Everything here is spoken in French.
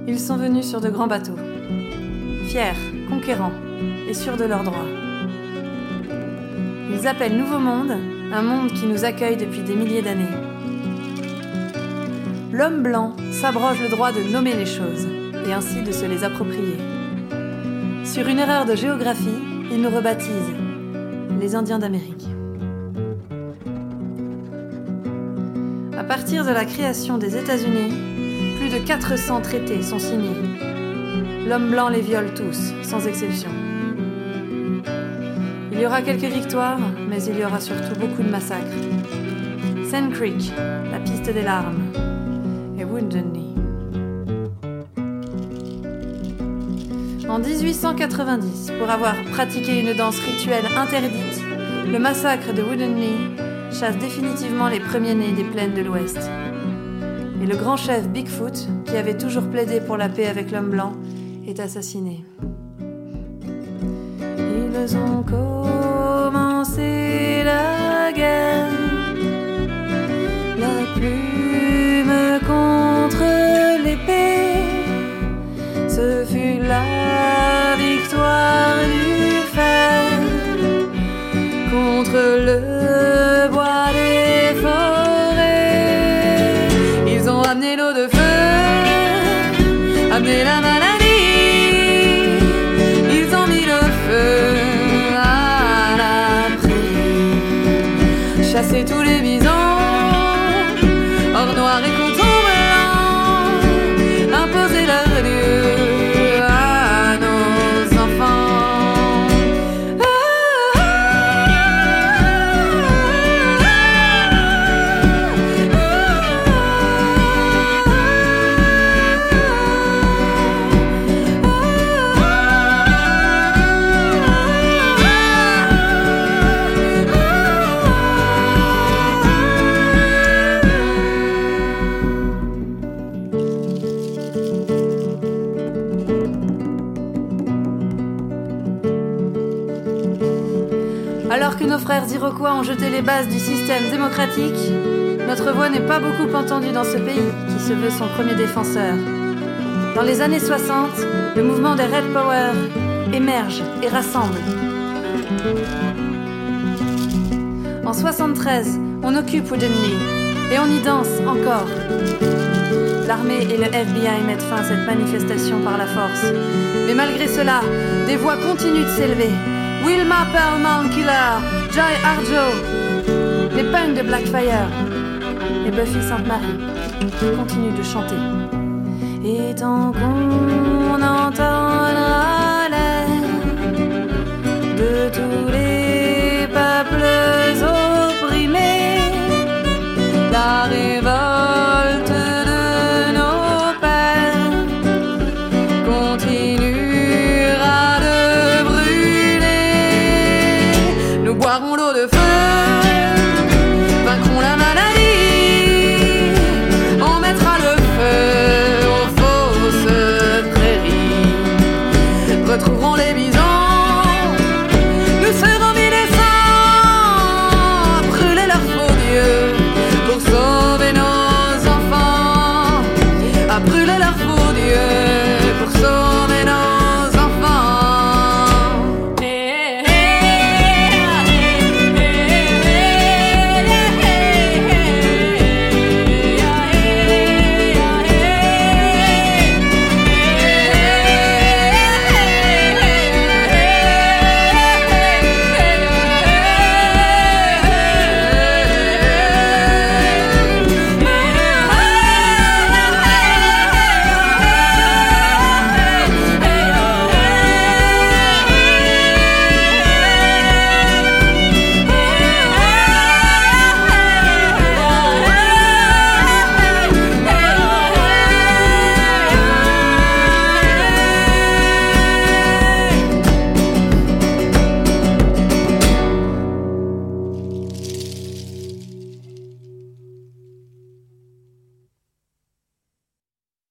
Ils sont venus sur de grands bateaux, fiers, conquérants et sûrs de leurs droits. Ils appellent Nouveau Monde, un monde qui nous accueille depuis des milliers d'années. L'homme blanc s'abroge le droit de nommer les choses et ainsi de se les approprier. Sur une erreur de géographie, il nous rebaptise les Indiens d'Amérique. À partir de la création des États-Unis, plus de 400 traités sont signés. L'homme blanc les viole tous, sans exception. Il y aura quelques victoires, mais il y aura surtout beaucoup de massacres. Sand Creek, la piste des larmes, et Wounded Knee. En 1890, pour avoir pratiqué une danse rituelle interdite, le massacre de Wounded Knee chasse définitivement les premiers-nés des plaines de l'Ouest. Et le grand chef Bigfoot, qui avait toujours plaidé pour la paix avec l'homme blanc, est assassiné. Ils ont commencé la guerre, la plume contre l'épée, ce fut la victoire du fer contre le bois des forêts. Ils ont amené l'eau de feu, amené la maladie, ils ont mis le feu à la prairie, chassé tous les bisons, or noir et coton blanc, imposé leur dieu à nos enfants. Alors que nos frères Iroquois ont jeté les bases du système démocratique, notre voix n'est pas beaucoup entendue dans ce pays qui se veut son premier défenseur. Dans les années 60, le mouvement des Red Power émerge et rassemble. En 73, on occupe Wounded Knee et on y danse encore. L'armée et le FBI mettent fin à cette manifestation par la force. Mais malgré cela, des voix continuent de s'élever. Wilma Pearlman Killer, Joy Harjo, les punks de Blackfire et Buffy Sainte-Marie continuent de chanter. Et tant qu'on entendra l'air de tous les